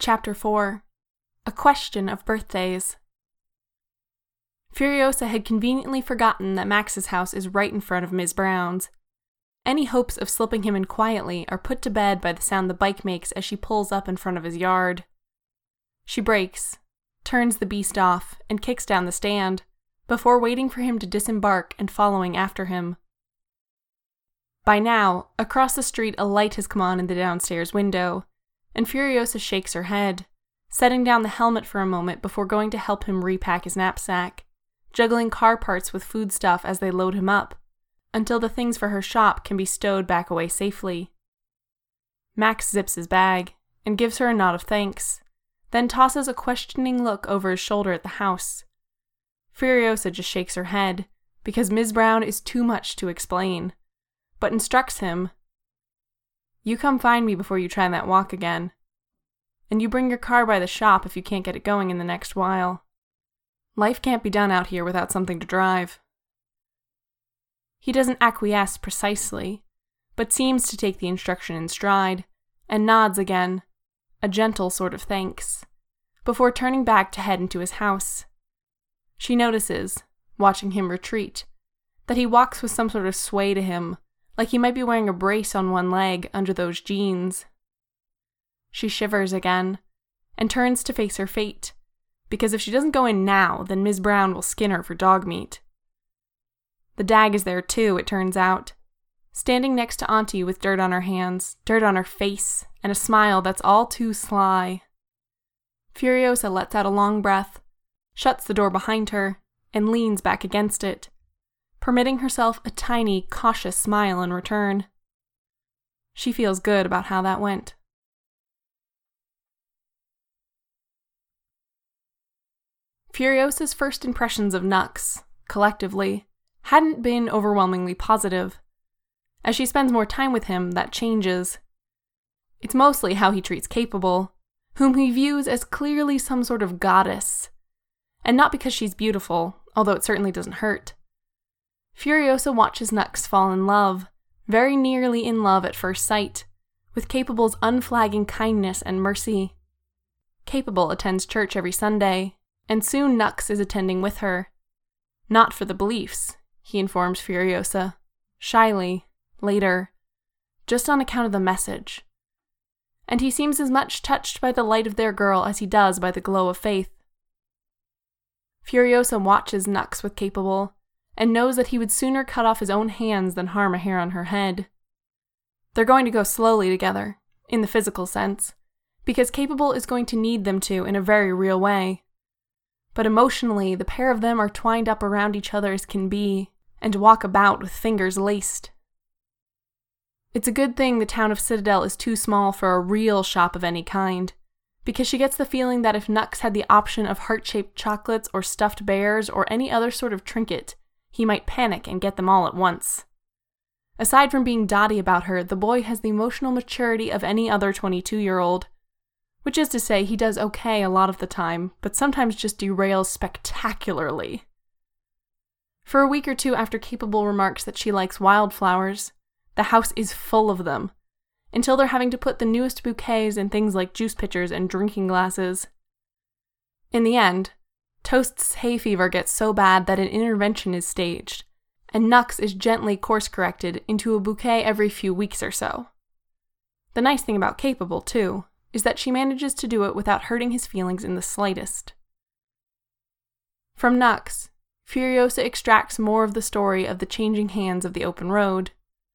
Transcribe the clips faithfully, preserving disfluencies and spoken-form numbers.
Chapter four. A Question of Birthdays. Furiosa had conveniently forgotten that Max's house is right in front of Miz Brown's. Any hopes of slipping him in quietly are put to bed by the sound the bike makes as she pulls up in front of his yard. She brakes, turns the beast off, and kicks down the stand, before waiting for him to disembark and following after him. By now, across the street a light has come on in the downstairs window, and Furiosa shakes her head, setting down the helmet for a moment before going to help him repack his knapsack, juggling car parts with foodstuff as they load him up, until the things for her shop can be stowed back away safely. Max zips his bag, and gives her a nod of thanks, then tosses a questioning look over his shoulder at the house. Furiosa just shakes her head, because Miz Brown is too much to explain, but instructs him, "You come find me before you try that walk again. And you bring your car by the shop if you can't get it going in the next while. Life can't be done out here without something to drive." He doesn't acquiesce precisely, but seems to take the instruction in stride, and nods again, a gentle sort of thanks, before turning back to head into his house. She notices, watching him retreat, that he walks with some sort of sway to him, like he might be wearing a brace on one leg under those jeans. She shivers again, and turns to face her fate, because if she doesn't go in now, then Miz Brown will skin her for dog meat. The dag is there too, it turns out, standing next to Auntie with dirt on her hands, dirt on her face, and a smile that's all too sly. Furiosa lets out a long breath, shuts the door behind her, and leans back against it, permitting herself a tiny, cautious smile in return. She feels good about how that went. Furiosa's first impressions of Nux, collectively, hadn't been overwhelmingly positive. As she spends more time with him, that changes. It's mostly how he treats Capable, whom he views as clearly some sort of goddess. And not because she's beautiful, although it certainly doesn't hurt. Furiosa watches Nux fall in love, very nearly in love at first sight, with Capable's unflagging kindness and mercy. Capable attends church every Sunday, and soon Nux is attending with her. Not for the beliefs, he informs Furiosa, shyly, later, just on account of the message. And he seems as much touched by the light of their girl as he does by the glow of faith. Furiosa watches Nux with Capable, and knows that he would sooner cut off his own hands than harm a hair on her head. They're going to go slowly together, in the physical sense, because Capable is going to need them to in a very real way. But emotionally, the pair of them are twined up around each other as can be, and walk about with fingers laced. It's a good thing the town of Citadel is too small for a real shop of any kind, because she gets the feeling that if Nux had the option of heart-shaped chocolates or stuffed bears or any other sort of trinket, he might panic and get them all at once. Aside from being dotty about her, the boy has the emotional maturity of any other twenty-two-year-old, which is to say he does okay a lot of the time, but sometimes just derails spectacularly. For a week or two after Capable remarks that she likes wildflowers, the house is full of them, until they're having to put the newest bouquets in things like juice pitchers and drinking glasses. In the end, Toast's hay fever gets so bad that an intervention is staged, and Nux is gently course-corrected into a bouquet every few weeks or so. The nice thing about Capable, too, is that she manages to do it without hurting his feelings in the slightest. From Nux, Furiosa extracts more of the story of the changing hands of the open road.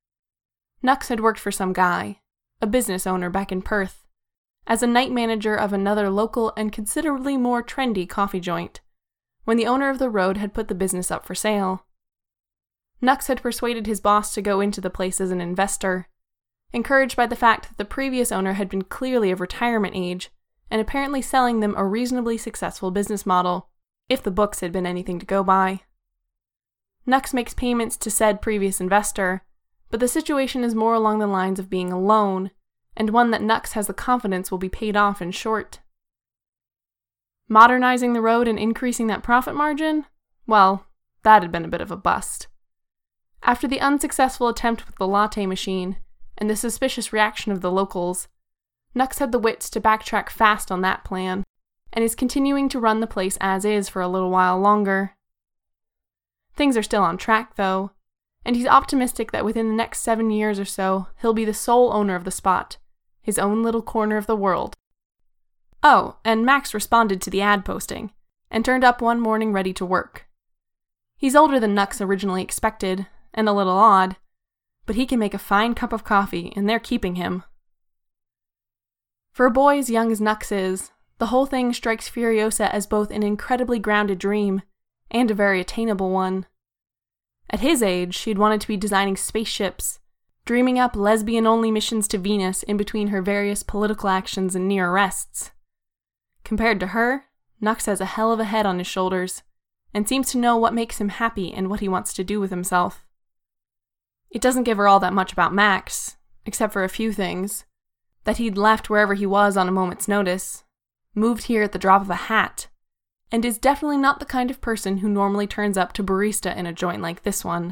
Nux had worked for some guy, a business owner back in Perth, as a night manager of another local and considerably more trendy coffee joint, when the owner of the road had put the business up for sale. Nux had persuaded his boss to go into the place as an investor, encouraged by the fact that the previous owner had been clearly of retirement age, and apparently selling them a reasonably successful business model, if the books had been anything to go by. Nux makes payments to said previous investor, but the situation is more along the lines of being a loan, and one that Nux has the confidence will be paid off in short. Modernizing the road and increasing that profit margin? Well, that had been a bit of a bust. After the unsuccessful attempt with the latte machine, and the suspicious reaction of the locals, Nux had the wits to backtrack fast on that plan, and is continuing to run the place as is for a little while longer. Things are still on track, though, and he's optimistic that within the next seven years or so, he'll be the sole owner of the spot, his own little corner of the world. Oh, and Max responded to the ad posting, and turned up one morning ready to work. He's older than Nux originally expected, and a little odd, but he can make a fine cup of coffee, and they're keeping him. For a boy as young as Nux is, the whole thing strikes Furiosa as both an incredibly grounded dream, and a very attainable one. At his age, she'd wanted to be designing spaceships, dreaming up lesbian-only missions to Venus in between her various political actions and near arrests. Compared to her, Nux has a hell of a head on his shoulders, and seems to know what makes him happy and what he wants to do with himself. It doesn't give her all that much about Max, except for a few things. That he'd left wherever he was on a moment's notice, moved here at the drop of a hat, and is definitely not the kind of person who normally turns up to barista in a joint like this one.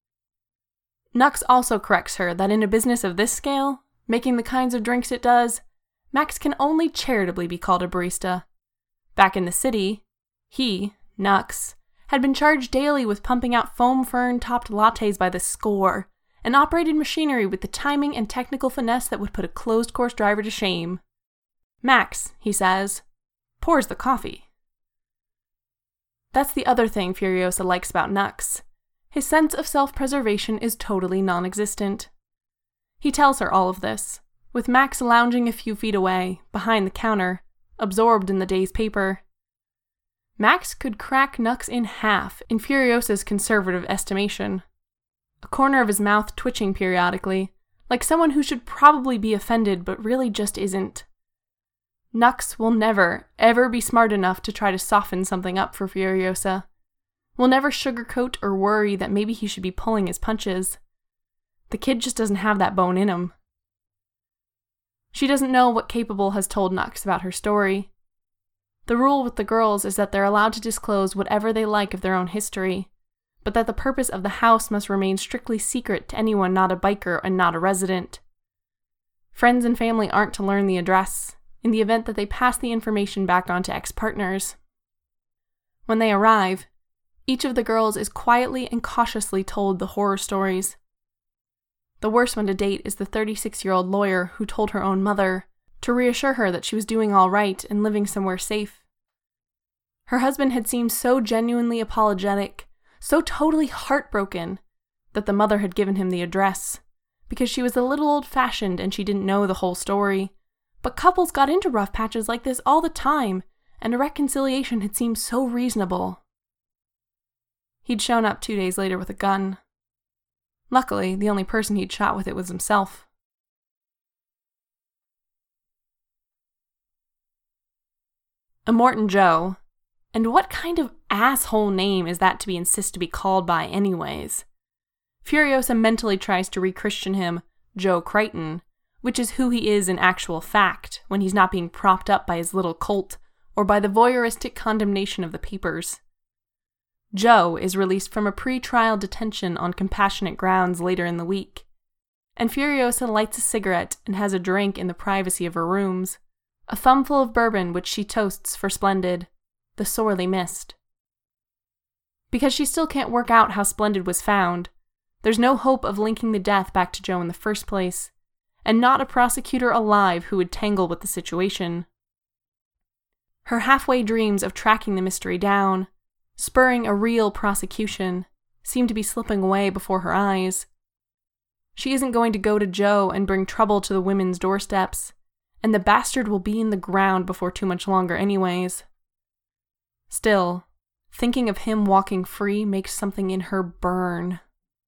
Nux also corrects her that in a business of this scale, making the kinds of drinks it does, Max can only charitably be called a barista. Back in the city, he, Nux, had been charged daily with pumping out foam fern-topped lattes by the score, and operated machinery with the timing and technical finesse that would put a closed-course driver to shame. Max, he says, pours the coffee. That's the other thing Furiosa likes about Nux. His sense of self-preservation is totally non-existent. He tells her all of this, with Max lounging a few feet away, behind the counter, absorbed in the day's paper. Max could crack Nux in half in Furiosa's conservative estimation, a corner of his mouth twitching periodically, like someone who should probably be offended but really just isn't. Nux will never, ever be smart enough to try to soften something up for Furiosa. Will never sugarcoat or worry that maybe he should be pulling his punches. The kid just doesn't have that bone in him. She doesn't know what Capable has told Nux about her story. The rule with the girls is that they're allowed to disclose whatever they like of their own history, but that the purpose of the house must remain strictly secret to anyone not a biker and not a resident. Friends and family aren't to learn the address, in the event that they pass the information back on to ex-partners. When they arrive, each of the girls is quietly and cautiously told the horror stories. The worst one to date is the thirty-six-year-old lawyer who told her own mother to reassure her that she was doing all right and living somewhere safe. Her husband had seemed so genuinely apologetic, so totally heartbroken, that the mother had given him the address, because she was a little old-fashioned and she didn't know the whole story. But couples got into rough patches like this all the time, and a reconciliation had seemed so reasonable. He'd shown up two days later with a gun. Luckily, the only person he'd shot with it was himself. Immortan Joe. And what kind of asshole name is that to be insist to be called by anyways? Furiosa mentally tries to re-Christian him Joe Crichton, which is who he is in actual fact when he's not being propped up by his little cult or by the voyeuristic condemnation of the papers. Joe is released from a pre-trial detention on compassionate grounds later in the week, and Furiosa lights a cigarette and has a drink in the privacy of her rooms, a thumbful of bourbon which she toasts for Splendid, the sorely missed. Because she still can't work out how Splendid was found, there's no hope of linking the death back to Joe in the first place, and not a prosecutor alive who would tangle with the situation. Her halfway dreams of tracking the mystery down, spurring a real prosecution, seem to be slipping away before her eyes. She isn't going to go to Joe and bring trouble to the women's doorsteps, and the bastard will be in the ground before too much longer anyways. Still, thinking of him walking free makes something in her burn.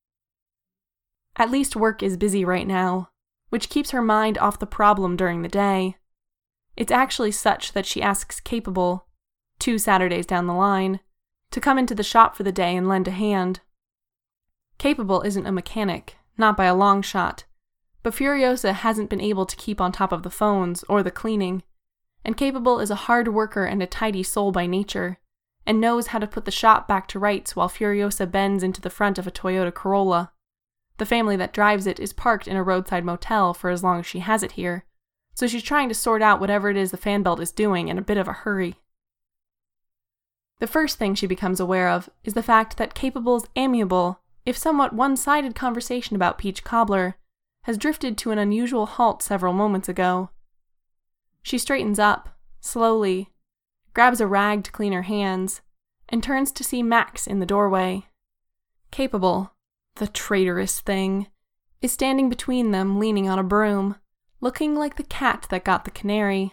At least work is busy right now, which keeps her mind off the problem during the day. It's actually such that she asks Capable, two Saturdays down the line, to come into the shop for the day and lend a hand. Capable isn't a mechanic, not by a long shot, but Furiosa hasn't been able to keep on top of the phones or the cleaning, and Capable is a hard worker and a tidy soul by nature, and knows how to put the shop back to rights while Furiosa bends into the front of a Toyota Corolla. The family that drives it is parked in a roadside motel for as long as she has it here, so she's trying to sort out whatever it is the fan belt is doing in a bit of a hurry. The first thing she becomes aware of is the fact that Capable's amiable, if somewhat one-sided conversation about Peach Cobbler has drifted to an unusual halt several moments ago. She straightens up, slowly, grabs a rag to clean her hands, and turns to see Max in the doorway. Capable, the traitorous thing, is standing between them leaning on a broom, looking like the cat that got the canary.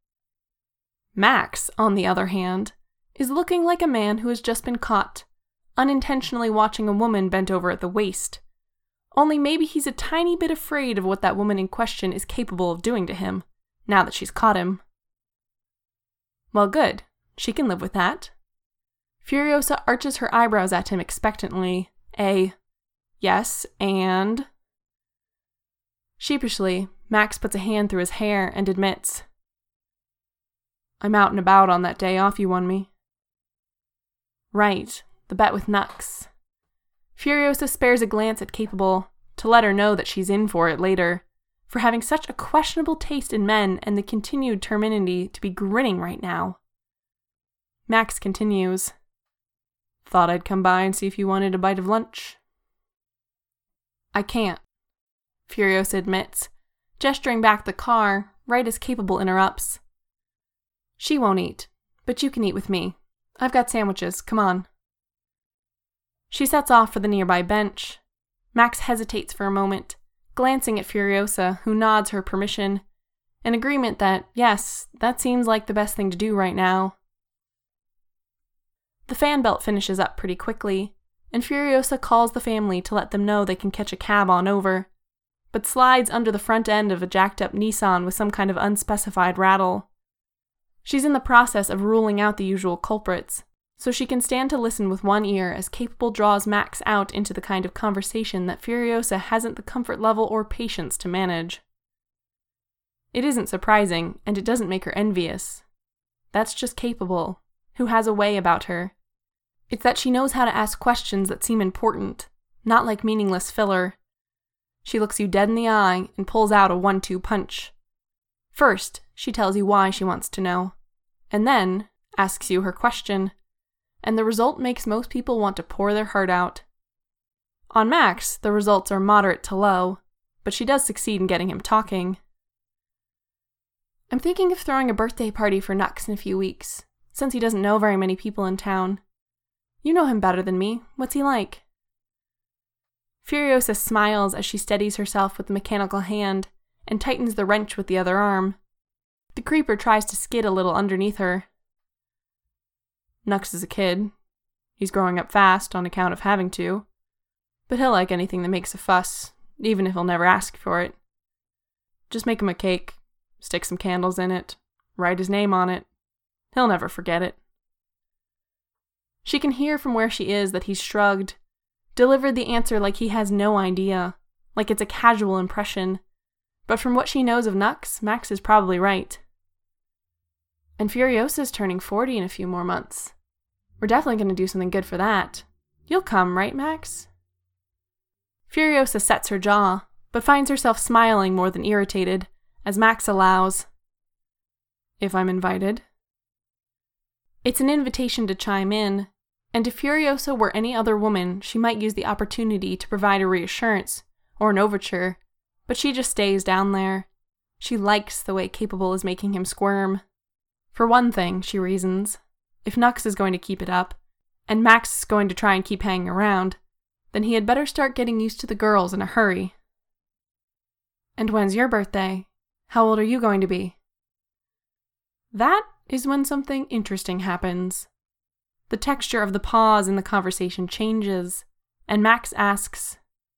Max, on the other hand, is looking like a man who has just been caught, unintentionally watching a woman bent over at the waist. Only maybe he's a tiny bit afraid of what that woman in question is capable of doing to him, now that she's caught him. Well, good. She can live with that. Furiosa arches her eyebrows at him expectantly. A, yes, and... Sheepishly, Max puts a hand through his hair and admits, I'm out and about on that day off you won me. Right, the bet with Nux. Furiosa spares a glance at Capable to let her know that she's in for it later, for having such a questionable taste in men and the continued terminity to be grinning right now. Max continues, Thought I'd come by and see if you wanted a bite of lunch. I can't, Furiosa admits, gesturing back the car right as Capable interrupts. She won't eat, but you can eat with me. I've got sandwiches, come on. She sets off for the nearby bench. Max hesitates for a moment, glancing at Furiosa, who nods her permission, in agreement that, yes, that seems like the best thing to do right now. The fan belt finishes up pretty quickly, and Furiosa calls the family to let them know they can catch a cab on over, but slides under the front end of a jacked-up Nissan with some kind of unspecified rattle. She's in the process of ruling out the usual culprits, so she can stand to listen with one ear as Capable draws Max out into the kind of conversation that Furiosa hasn't the comfort level or patience to manage. It isn't surprising, and it doesn't make her envious. That's just Capable, who has a way about her. It's that she knows how to ask questions that seem important, not like meaningless filler. She looks you dead in the eye and pulls out a one two punch. First, she tells you why she wants to know, and then asks you her question, and the result makes most people want to pour their heart out. On Max, the results are moderate to low, but she does succeed in getting him talking. I'm thinking of throwing a birthday party for Nux in a few weeks, since he doesn't know very many people in town. You know him better than me. What's he like? Furiosa smiles as she steadies herself with the mechanical hand and tightens the wrench with the other arm. The creeper tries to skid a little underneath her. Nux is a kid. He's growing up fast on account of having to, but he'll like anything that makes a fuss, even if he'll never ask for it. Just make him a cake, stick some candles in it, write his name on it. He'll never forget it. She can hear from where she is that he's shrugged, delivered the answer like he has no idea, like it's a casual impression. But from what she knows of Nux, Max is probably right. And Furiosa's turning forty in a few more months. We're definitely going to do something good for that. You'll come, right, Max? Furiosa sets her jaw, but finds herself smiling more than irritated, as Max allows. If I'm invited. It's an invitation to chime in, and if Furiosa were any other woman, she might use the opportunity to provide a reassurance, or an overture, but she just stays down there. She likes the way Capable is making him squirm. For one thing, she reasons, if Nux is going to keep it up, and Max is going to try and keep hanging around, then he had better start getting used to the girls in a hurry. And when's your birthday? How old are you going to be? That is when something interesting happens. The texture of the pause in the conversation changes, and Max asks,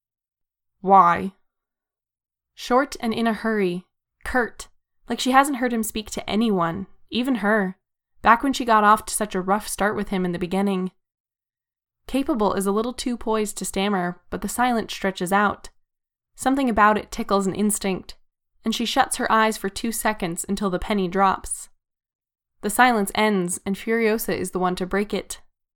Why? Short and in a hurry, curt, like she hasn't heard him speak to anyone, even her, back when she got off to such a rough start with him in the beginning. Capable is a little too poised to stammer, but the silence stretches out. Something about it tickles an instinct, and she shuts her eyes for two seconds until the penny drops. The silence ends, and Furiosa is the one to break it.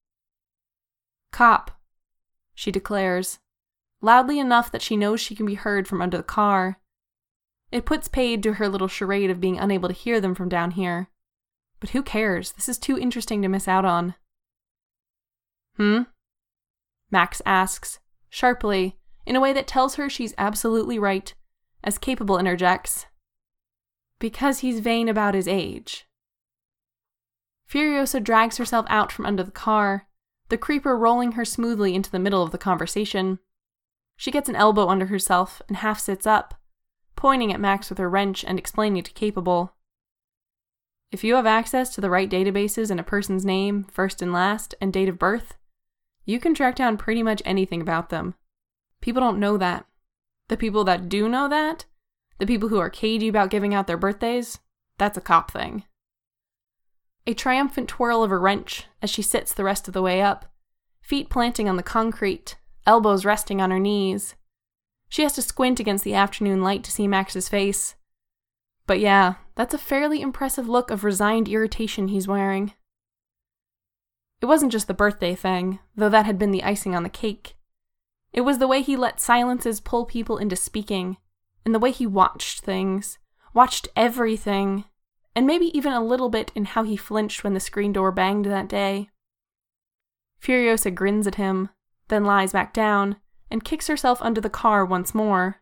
Cop, she declares, loudly enough that she knows she can be heard from under the car. It puts paid to her little charade of being unable to hear them from down here. But who cares? This is too interesting to miss out on. Hmm? Max asks, sharply, in a way that tells her she's absolutely right, as Capable interjects. Because he's vain about his age. Furiosa drags herself out from under the car, the creeper rolling her smoothly into the middle of the conversation. She gets an elbow under herself and half sits up, pointing at Max with her wrench and explaining to Capable. If you have access to the right databases in a person's name, first and last, and date of birth, you can track down pretty much anything about them. People don't know that. The people that do know that, the people who are cagey about giving out their birthdays, that's a cop thing. A triumphant twirl of a wrench as she sits the rest of the way up, feet planting on the concrete, elbows resting on her knees. She has to squint against the afternoon light to see Max's face. But yeah, that's a fairly impressive look of resigned irritation he's wearing. It wasn't just the birthday thing, though that had been the icing on the cake. It was the way he let silences pull people into speaking, and the way he watched things, watched everything, and maybe even a little bit in how he flinched when the screen door banged that day. Furiosa grins at him, then lies back down, and kicks herself under the car once more.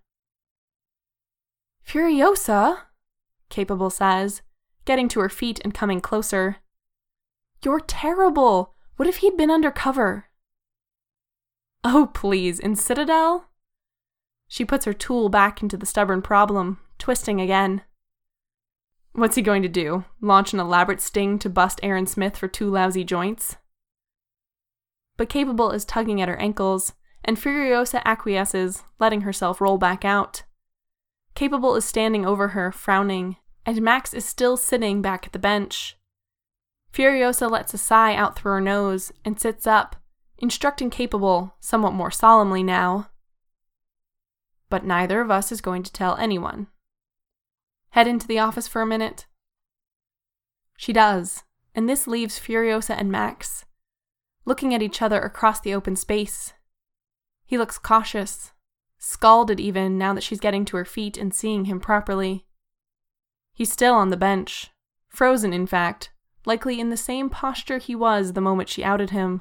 Furiosa, Capable says, getting to her feet and coming closer. You're terrible! What if he'd been undercover? Oh, please, in Citadel? She puts her tool back into the stubborn problem, twisting again. What's he going to do? Launch an elaborate sting to bust Aaron Smith for two lousy joints? But Capable is tugging at her ankles, and Furiosa acquiesces, letting herself roll back out. Capable is standing over her, frowning, and Max is still sitting back at the bench. Furiosa lets a sigh out through her nose and sits up, instructing Capable, somewhat more solemnly now. But neither of us is going to tell anyone. Head into the office for a minute. She does, and this leaves Furiosa and Max, looking at each other across the open space. He looks cautious, scalded even now that she's getting to her feet and seeing him properly. He's still on the bench, frozen in fact, likely in the same posture he was the moment she outed him.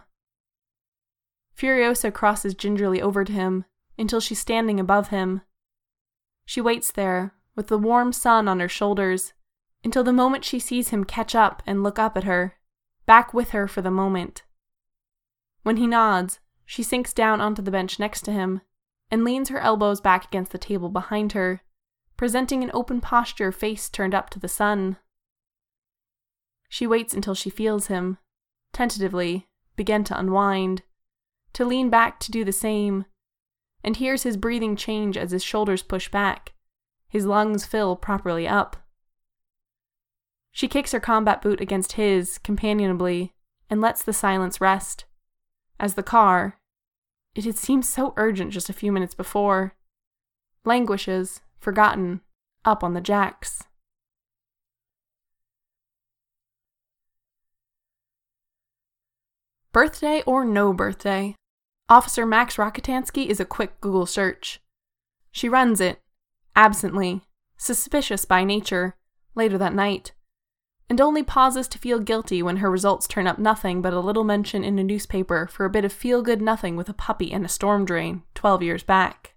Furiosa crosses gingerly over to him until she's standing above him. She waits there, with the warm sun on her shoulders, until the moment she sees him catch up and look up at her, back with her for the moment. When he nods, she sinks down onto the bench next to him and leans her elbows back against the table behind her, presenting an open posture, face turned up to the sun. She waits until she feels him, tentatively, begin to unwind, to lean back to do the same, and hears his breathing change as his shoulders push back, his lungs fill properly up. She kicks her combat boot against his, companionably, and lets the silence rest, as the car, it had seemed so urgent just a few minutes before, languishes, forgotten, up on the jacks. Birthday or no birthday, Officer Max Rockatansky is a quick Google search. She runs it, absently, suspicious by nature, later that night, and only pauses to feel guilty when her results turn up nothing but a little mention in a newspaper for a bit of feel-good nothing with a puppy and a storm drain twelve years back.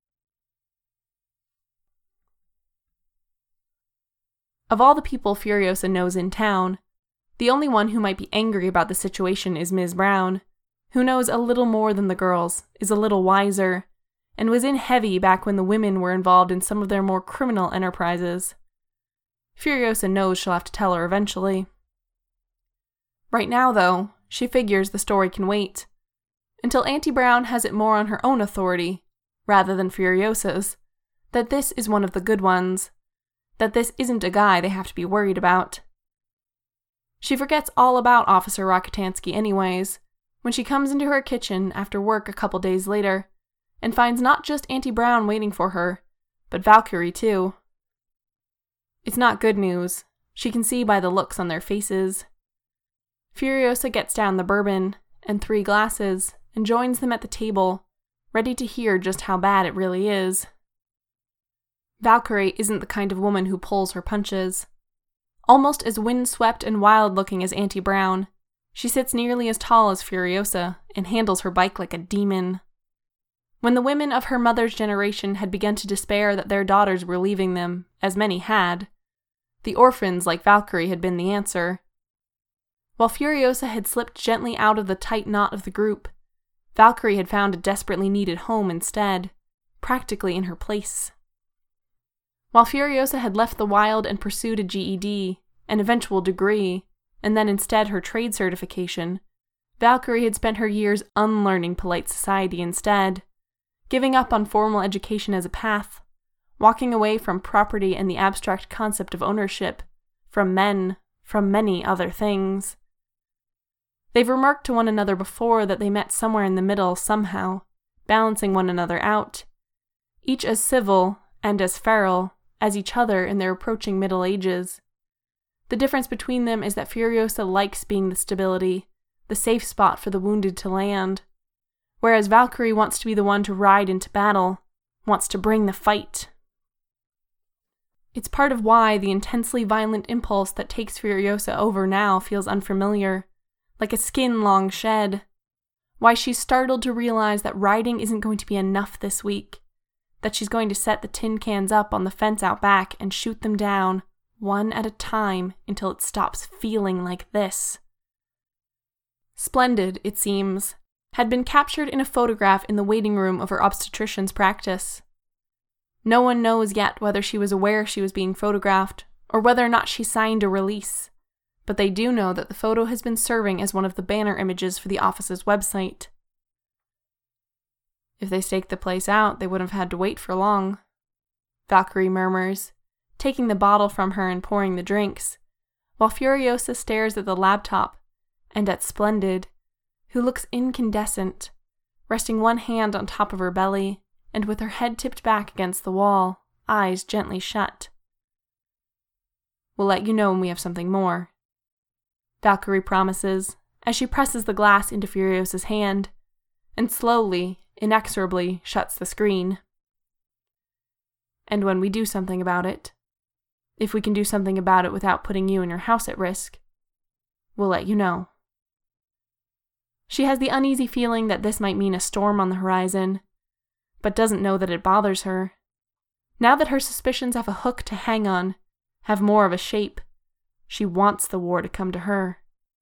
Of all the people Furiosa knows in town, the only one who might be angry about the situation is Miz Brown, who knows a little more than the girls, is a little wiser, and was in heavy back when the women were involved in some of their more criminal enterprises. Furiosa knows she'll have to tell her eventually. Right now, though, she figures the story can wait, until Auntie Brown has it more on her own authority, rather than Furiosa's, that this is one of the good ones, that this isn't a guy they have to be worried about. She forgets all about Officer Rockatansky anyways, when she comes into her kitchen after work a couple days later, and finds not just Auntie Brown waiting for her, but Valkyrie too. It's not good news, she can see by the looks on their faces. Furiosa gets down the bourbon and three glasses and joins them at the table, ready to hear just how bad it really is. Valkyrie isn't the kind of woman who pulls her punches. Almost as windswept and wild-looking as Auntie Brown, she sits nearly as tall as Furiosa and handles her bike like a demon. When the women of her mother's generation had begun to despair that their daughters were leaving them, as many had, the orphans like Valkyrie had been the answer. While Furiosa had slipped gently out of the tight knot of the group, Valkyrie had found a desperately needed home instead, practically in her place. While Furiosa had left the wild and pursued a G E D, an eventual degree, and then instead her trade certification, Valkyrie had spent her years unlearning polite society instead, giving up on formal education as a path, walking away from property and the abstract concept of ownership, from men, from many other things. They've remarked to one another before that they met somewhere in the middle somehow, balancing one another out, each as civil and as feral as each other in their approaching middle ages. The difference between them is that Furiosa likes being the stability, the safe spot for the wounded to land, whereas Valkyrie wants to be the one to ride into battle, wants to bring the fight. It's part of why the intensely violent impulse that takes Furiosa over now feels unfamiliar, like a skin-long shed. Why she's startled to realize that riding isn't going to be enough this week, that she's going to set the tin cans up on the fence out back and shoot them down, one at a time, until it stops feeling like this. Splendid, it seems, had been captured in a photograph in the waiting room of her obstetrician's practice. No one knows yet whether she was aware she was being photographed, or whether or not she signed a release, but they do know that the photo has been serving as one of the banner images for the office's website. If they staked the place out, they wouldn't have had to wait for long, Valkyrie murmurs, taking the bottle from her and pouring the drinks, while Furiosa stares at the laptop and at Splendid, who looks incandescent, resting one hand on top of her belly and with her head tipped back against the wall, eyes gently shut. We'll let you know when we have something more, Valkyrie promises as she presses the glass into Furiosa's hand and slowly, inexorably shuts the screen. And when we do something about it, if we can do something about it without putting you and your house at risk, we'll let you know. She has the uneasy feeling that this might mean a storm on the horizon, but doesn't know that it bothers her. Now that her suspicions have a hook to hang on, have more of a shape, she wants the war to come to her.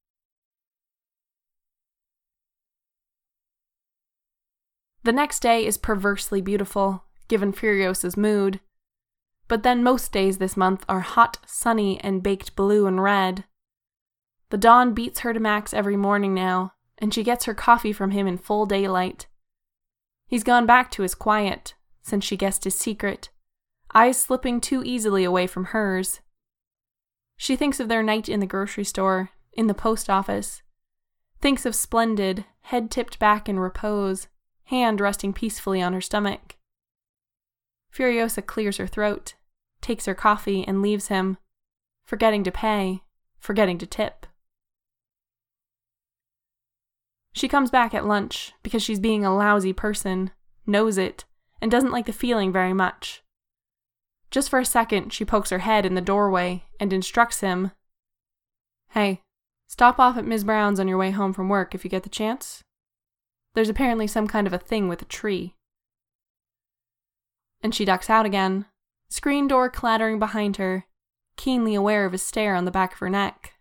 The next day is perversely beautiful, given Furiosa's mood. But then most days this month are hot, sunny, and baked blue and red. The dawn beats her to max every morning now, and she gets her coffee from him in full daylight. He's gone back to his quiet, since she guessed his secret, eyes slipping too easily away from hers. She thinks of their night in the grocery store, in the post office, thinks of Splendid, head tipped back in repose, hand resting peacefully on her stomach. Furiosa clears her throat, takes her coffee, and leaves him, forgetting to pay, forgetting to tip. She comes back at lunch because she's being a lousy person, knows it, and doesn't like the feeling very much. Just for a second, she pokes her head in the doorway and instructs him, "Hey, stop off at Miz Brown's on your way home from work if you get the chance. There's apparently some kind of a thing with a tree." And she ducks out again, screen door clattering behind her, keenly aware of his stare on the back of her neck.